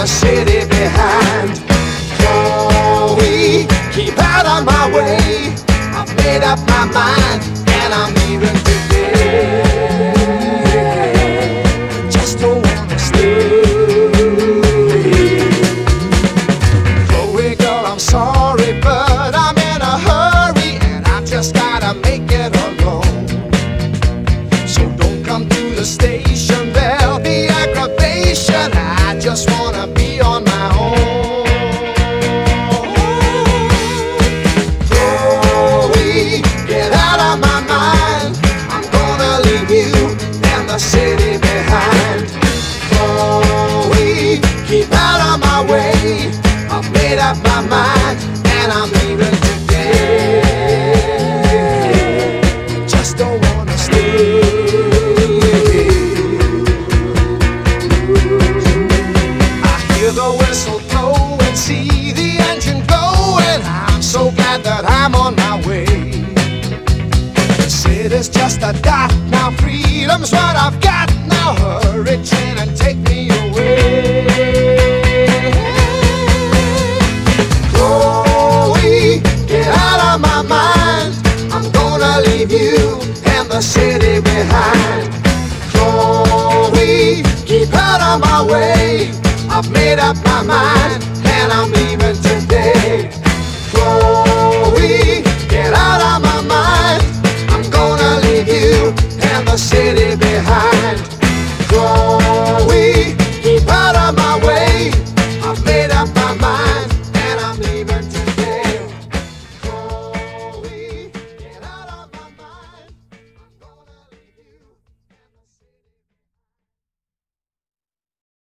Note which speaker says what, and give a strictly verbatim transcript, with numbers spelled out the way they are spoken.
Speaker 1: the city behind. Chloe, keep out of my way. I've made up my mind and I'm leaving today. Just don't wanna stay. Chloe, girl, I'm sorry, but I'm in a hurry and I just gotta make it alone. So don't come to the station, there'll be aggravation. I just wanna be on my own. Chloe, get out of my mind. I'm gonna leave you and the city behind. Chloe, keep out of my way. I've made up my mind and I'm leaving today. Just don't wanna stay. The whistle blow and see the engine go, and I'm so glad that I'm on my way. The city's just a dot now, freedom's what I've got now. Hurry, train, and take me away. Chloe, get out of my mind. I'm gonna leave you and the city behind. Chloe, keep out of my way. I've made up my mind